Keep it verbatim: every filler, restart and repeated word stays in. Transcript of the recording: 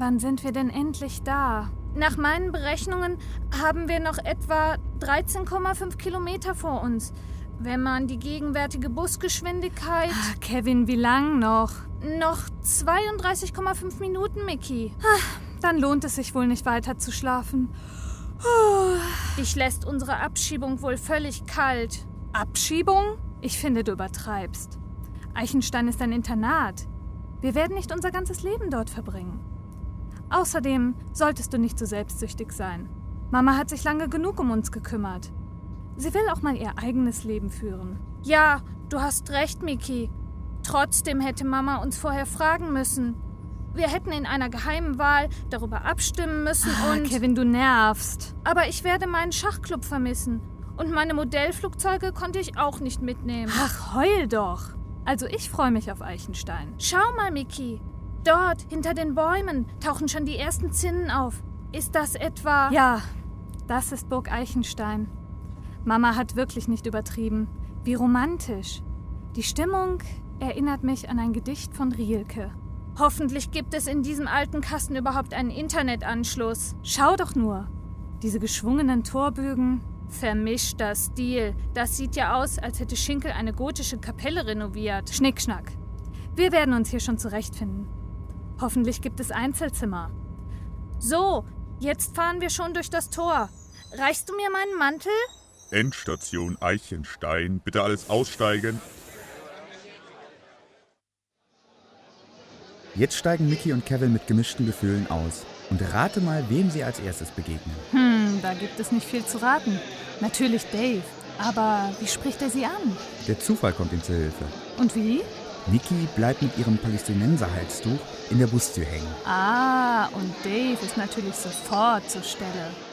Wann sind wir denn endlich da? Nach meinen Berechnungen haben wir noch etwa dreizehn Komma fünf Kilometer vor uns. Wenn man die gegenwärtige Busgeschwindigkeit... Ah, Kevin, wie lang noch? Noch zweiunddreißig Komma fünf Minuten, Micky. Ah, dann lohnt es sich wohl nicht weiter zu schlafen. Dich lässt unsere Abschiebung wohl völlig kalt. Abschiebung? Ich finde, du übertreibst. Eichenstein ist ein Internat. Wir werden nicht unser ganzes Leben dort verbringen. Außerdem solltest du nicht so selbstsüchtig sein. Mama hat sich lange genug um uns gekümmert. Sie will auch mal ihr eigenes Leben führen. Ja, du hast recht, Micky. Trotzdem hätte Mama uns vorher fragen müssen. Wir hätten in einer geheimen Wahl darüber abstimmen müssen ah, und... Kevin, du nervst. Aber ich werde meinen Schachclub vermissen. Und meine Modellflugzeuge konnte ich auch nicht mitnehmen. Ach, heul doch. Also ich freue mich auf Eichenstein. Schau mal, Micky. Dort, hinter den Bäumen, tauchen schon die ersten Zinnen auf. Ist das etwa... Ja, das ist Burg Eichenstein. Mama hat wirklich nicht übertrieben. Wie romantisch. Die Stimmung erinnert mich an ein Gedicht von Rilke. Hoffentlich gibt es in diesem alten Kasten überhaupt einen Internetanschluss. Schau doch nur. Diese geschwungenen Torbögen. Vermischter Stil. Das sieht ja aus, als hätte Schinkel eine gotische Kapelle renoviert. Schnickschnack. Wir werden uns hier schon zurechtfinden. Hoffentlich gibt es Einzelzimmer. So, jetzt fahren wir schon durch das Tor. Reichst du mir meinen Mantel? Endstation Eichenstein. Bitte alles aussteigen. Jetzt steigen Micky und Kevin mit gemischten Gefühlen aus. Und rate mal, wem sie als erstes begegnen. Hm, da gibt es nicht viel zu raten. Natürlich Dave. Aber wie spricht er sie an? Der Zufall kommt ihm zur Hilfe. Und wie? Micky bleibt mit ihrem Palästinenserhalstuch in der Bustür hängen. Ah, und Dave ist natürlich sofort zur Stelle.